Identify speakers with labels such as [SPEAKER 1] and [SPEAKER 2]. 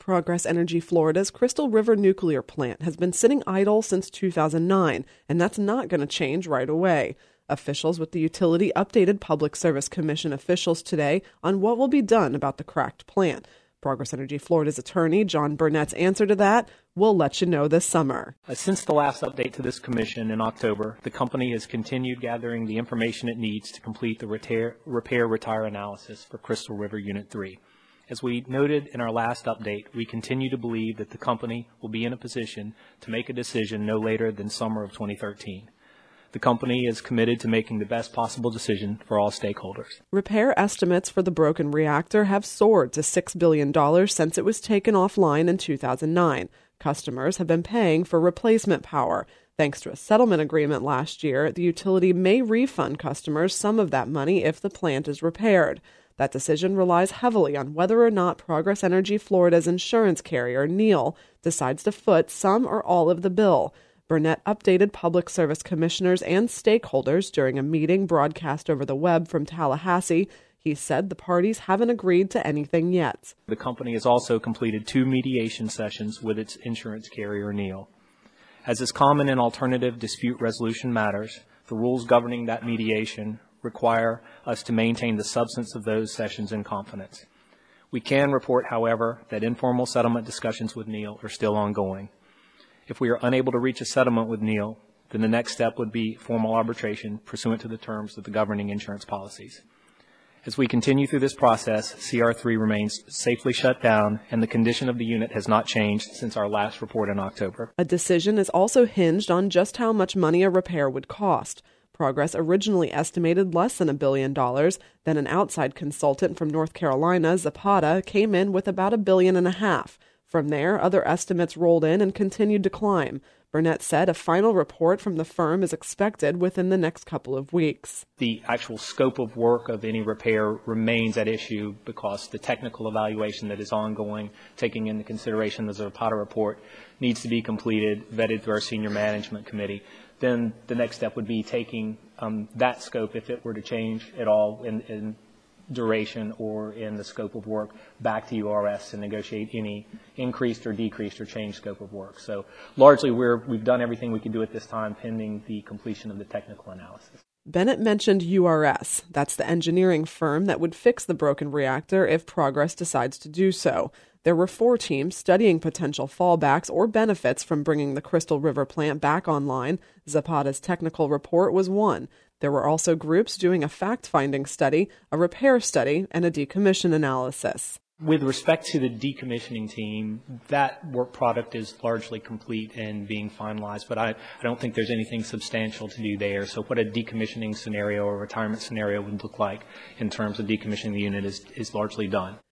[SPEAKER 1] Progress Energy Florida's Crystal River nuclear plant has been sitting idle since 2009, and that's not going to change right away. Officials with the utility updated Public Service Commission officials today on what will be done about the cracked plant. Progress Energy Florida's attorney, John Burnett's answer to that, we'll let you know this summer.
[SPEAKER 2] Since the last update to this commission in October, the company has continued gathering the information it needs to complete the repair-retire analysis for Crystal River Unit 3. As we noted in our last update, we continue to believe that the company will be in a position to make a decision no later than summer of 2013. The company is committed to making the best possible decision for all stakeholders.
[SPEAKER 1] Repair estimates for the broken reactor have soared to $6 billion since it was taken offline in 2009. Customers have been paying for replacement power. Thanks to a settlement agreement last year, the utility may refund customers some of that money if the plant is repaired. That decision relies heavily on whether or not Progress Energy Florida's insurance carrier, NEIL, decides to foot some or all of the bill. Burnett updated Public Service Commissioners and stakeholders during a meeting broadcast over the web from Tallahassee. He said the parties haven't agreed to anything yet.
[SPEAKER 2] The company has also completed 2 mediation sessions with its insurance carrier, NEIL. As is common in alternative dispute resolution matters, the rules governing that mediation require us to maintain the substance of those sessions in confidence. We can report, however, that informal settlement discussions with NEIL are still ongoing. If we are unable to reach a settlement with NEIL, then the next step would be formal arbitration pursuant to the terms of the governing insurance policies. As we continue through this process, CR3 remains safely shut down, and the condition of the unit has not changed since our last report in October.
[SPEAKER 1] A decision is also hinged on just how much money a repair would cost. Progress originally estimated less than $1 billion. Then an outside consultant from North Carolina, Zapata, came in with about $1.5 billion. From there, other estimates rolled in and continued to climb. Burnett said a final report from the firm is expected within the next couple of weeks.
[SPEAKER 2] The actual scope of work of any repair remains at issue because the technical evaluation that is ongoing, taking into consideration the Zapata report, needs to be completed, vetted through our senior management committee. Then the next step would be taking that scope, if it were to change at all in duration or in the scope of work, back to URS to negotiate any increased or decreased or changed scope of work. So largely we've done everything we can do at this time pending the completion of the technical analysis.
[SPEAKER 1] Bennett mentioned URS. That's the engineering firm that would fix the broken reactor if Progress decides to do so. There were 4 teams studying potential fallbacks or benefits from bringing the Crystal River plant back online. Zapata's technical report was one. There were also groups doing a fact-finding study, a repair study, and a decommission analysis.
[SPEAKER 2] With respect to the decommissioning team, that work product is largely complete and being finalized, but I don't think there's anything substantial to do there. So what a decommissioning scenario or retirement scenario would look like in terms of decommissioning the unit is largely done.